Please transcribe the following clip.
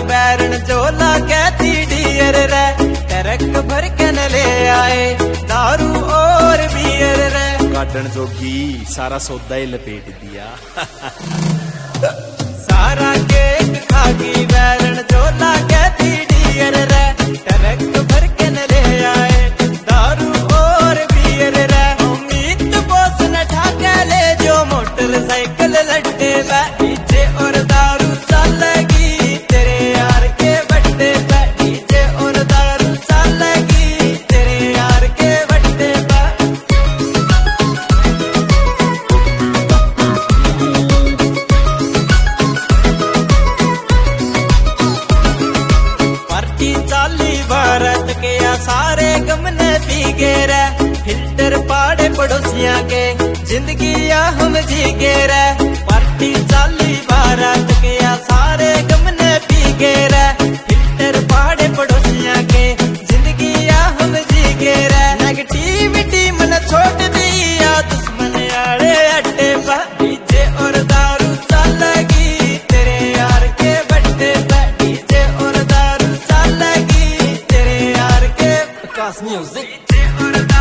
बैरन चोला कहती डियर रे, टरक भर के न ले आए दारू और बियर रे। काटन जोगी सारा सौदा ही लपेट दिया। सारा केक खागी बैरन चोला कहती डियर रे, टरक भर के न ले आए दारू और बियर रे। उम्मीद बोस न ठाके ले जो मोटरसाइकिल लड्डे पे, डीजे और दारू चलेगी तेरे यार के बड्डे पे, डीजे और दारू चलेगी तेरे यार के बड्डे पे। पार्टी चाली भारत के या सारे गमने पीगे रे, फिल्टर पाड़े पड़ोसियां के जिंदगी या हम जीगे रे। पार्टी चाली भारत के या सारे गमने पीगे रे, फिल्टर पाड़े पड़ोसियां के जिंदगी या हम जीगे रे। नेगेटिविटी मन छोड़ दिया दुश्मन आड़े अड्डे पर, डीजे और दारू चलेगी तेरे यार के बड्डे पे, डीजे और दारू चलेगी तेरे यार के। Cast music। डीजे और